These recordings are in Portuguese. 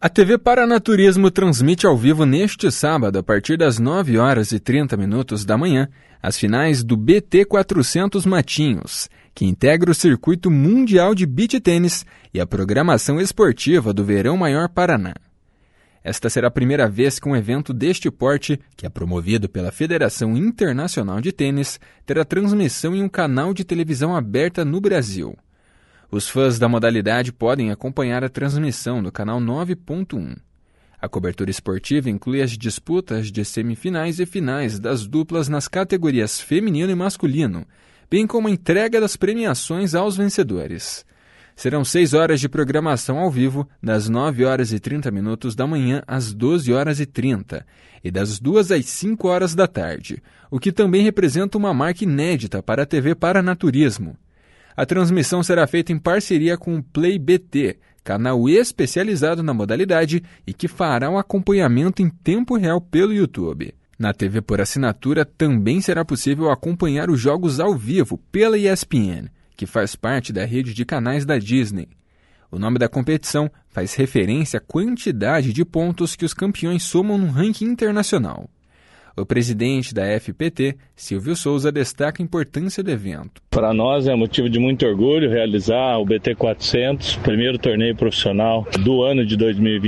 A TV Paranaturismo transmite ao vivo neste sábado, a partir das 9 horas e 30 minutos da manhã, as finais do BT 400 Matinhos, que integra o circuito mundial de beach tênis e a programação esportiva do Verão Maior Paraná. Esta será a primeira vez que um evento deste porte, que é promovido pela Federação Internacional de Tênis, terá transmissão em um canal de televisão aberta no Brasil. Os fãs da modalidade podem acompanhar a transmissão do canal 9.1. A cobertura esportiva inclui as disputas de semifinais e finais das duplas nas categorias feminino e masculino, bem como a entrega das premiações aos vencedores. Serão 6 horas de programação ao vivo, das 9 horas e 30 minutos da manhã às 12 horas e 30, e das 2 às 5 horas da tarde, o que também representa uma marca inédita para a TV Paranaturismo. A transmissão será feita em parceria com o Play BT, canal especializado na modalidade e que fará o acompanhamento em tempo real pelo YouTube. Na TV por assinatura também será possível acompanhar os jogos ao vivo pela ESPN, que faz parte da rede de canais da Disney. O nome da competição faz referência à quantidade de pontos que os campeões somam no ranking internacional. O presidente da FPT, Silvio Souza, destaca a importância do evento. Para nós é motivo de muito orgulho realizar o BT 400, primeiro torneio profissional do ano de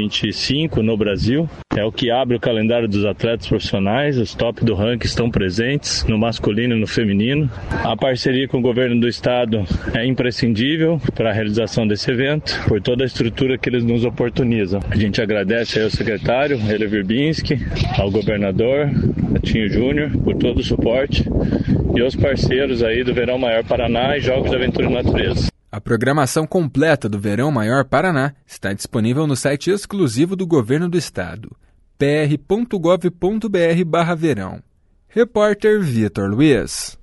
2025 no Brasil. É o que abre o calendário dos atletas profissionais, os top do ranking estão presentes no masculino e no feminino. A parceria com o governo do estado é imprescindível para a realização desse evento, por toda a estrutura que eles nos oportunizam. A gente agradece ao secretário, Ele Virbinski, ao governador, Tinho Júnior, por todo o suporte, e aos parceiros aí do Verão Maior Paraná e Jogos de Aventura e Natureza. A programação completa do Verão Maior Paraná está disponível no site exclusivo do Governo do Estado, pr.gov.br/verão. Repórter Vitor Luiz.